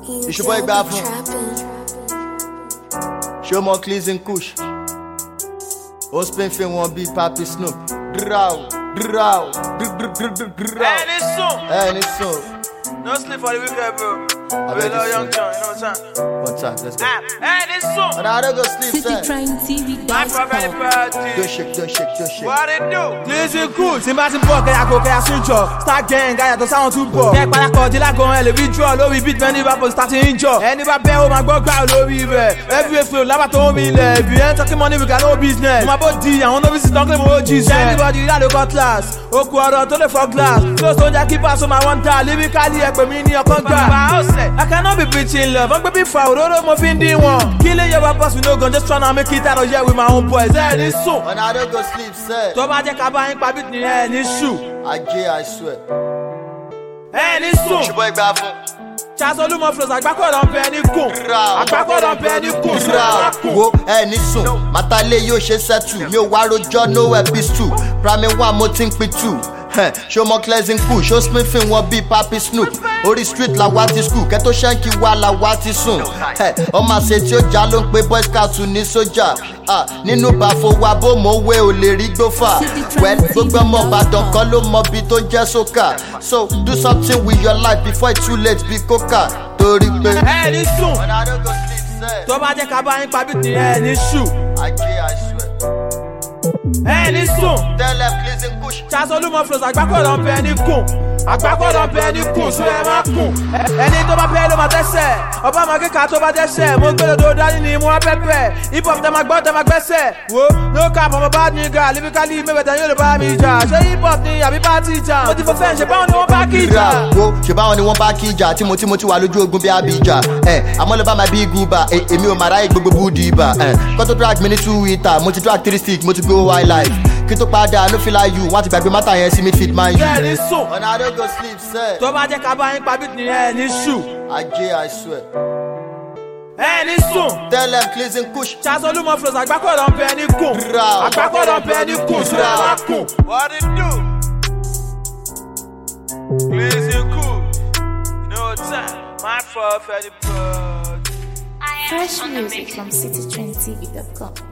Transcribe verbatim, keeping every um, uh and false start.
It's your boy Bafu. Show more Cleans and Kush. All spin film one beat Papi Snoop. Drow, drow, drow. And it's soon. And it's soon. No sleep for the weekend, bro. I We bet love it's Young soon. John, you know what I'm saying? One time, let's go. And it's soon. And I don't go sleep, City sir. Train T V My dance family hall. party. Don't shake, don't shake, don't shake. What it do? Cleans and cool, tí n bá ti ń bọ̀ kẹ́yà kó kẹ́yà switch off. Star gang gáyà tó sáwọn tún bọ̀. Kẹ́ parapọ̀ dílà gan ẹ̀ lè fi draw lórí beat many rappers starting injure. Ẹni bá bẹ́ ó máa gbọ́ gbà lórí rẹ̀. Every flow lábà tó ń mi ilẹ̀. If you ain't talking money we got no business. Mo máa bó di àwọn novices tán kí mo jí sẹ́. Anybody ìlà ló kọ́ class. Okùn ọ̀rọ̀ tó lè fọ́ glass. Close tó ń jẹ́ kí pass ó máa wọ́n dá. Lyrically ẹ pè mí ní ọkàn gbà. I cannot be preaching love. Wọ́n gbé bí fa òróró mo fi ń dín wọn. Kí lè yẹ wá pass with no gun just tryna make it out of here with my own boys. Ẹ ní sùn. And I don't go sleep, sir. Tó bá jẹ́ ká bá yín pa beat ní ẹ ní ṣù. I J, I swear. Ẹ ní It's sùn. your boy Bafu. Charles Olúmọ flows àgbákọ̀dọ̀ ń bẹ ní kùn. Àgbákọ̀dọ̀ ń bẹ ní kùn. Drow. Wo ẹni sùn. Màtálé yóò ṣe settle. Mi ò wá rojọ́ no epistle. Prime one mo ti ń pin two. Show more Cleans and Kush. Show spin film one beat Papi Snoop. Orí street la wá ti school. Kẹ́tó ṣẹ́ǹkì wá la wá ti sùn. Ọmọ àṣẹ tí ó já ló ń pe boy scout ní sójà. Nínú bàfo wa bó mo wé ò lè rí gbófà. Well, gbogbo ọmọ Ìbàdàn kan ló mọ bí tó ń jẹ́ sókà. So do something with your life before it's too late bí kókà. Torí pé. Ẹ ní sùn. And I don't go sleep, sir. Tó bá jẹ́ ká bá yín pa beat ní ẹ ní ṣù. I J, I swear. Ẹ ní sùn. Tell them Cleans and Kush. Charles Olúmọ flows àgbákọ̀dọ̀ ń bẹ ní kùn. Àgbákọ̀dọ̀ ń bẹ ní kùn sún ẹ má kùn. Ẹni tó bá pẹ́ ló máa tẹ́sẹ̀. Ọba máa kíkà tó bá tẹ́sẹ̀. Mo gbé lòdò dání ni mo wá pẹ́pẹ́. Hip hop tẹ máa gbọ́ tẹ máa gbẹ́sẹ̀. Wo no cap ọmọ bad nigga. Lyrically mẹ́fẹ̀ẹ́ta yóò lè bá mi jà. Ṣé hip hop ni àbí party jà? Mo ti fọ fẹ́ǹ ṣe báwọn ni wọ́n bá kí ìjà. Wo ṣe báwọn ni wọ́n bá kí ìjà tí mo tí mo ti wà lójú ogun bí Abija. Àmọ́ ló bá máa bí guba. Èmi ò máa ráyè gbogbo búdì ibà. Kọ́ tó drag mi ní two wita. Mo ti drag three stick. Mo ti go wildlife. Kí tó padà no feel like you. Wọ́n ti gbàgbé mátà yẹn sí mi feed man you. Ẹ ní sùn. And I don't go sleep, sir. Tó bá jẹ́ ká bá yín pa beat ní ẹ ní ṣù. I J, I swear. Ẹ ní sùn. Tell them Cleans and Kush. Charles Olúmọ flows àgbákọ̀dọ̀ ń bẹ ní kùn. Drow. Àgbákọ̀dọ̀ ń bẹ ní kùn sún ẹ má kùn. What it do? Cleans and cool. You know what time? My fault for the party. Fresh music from city train T V dot com.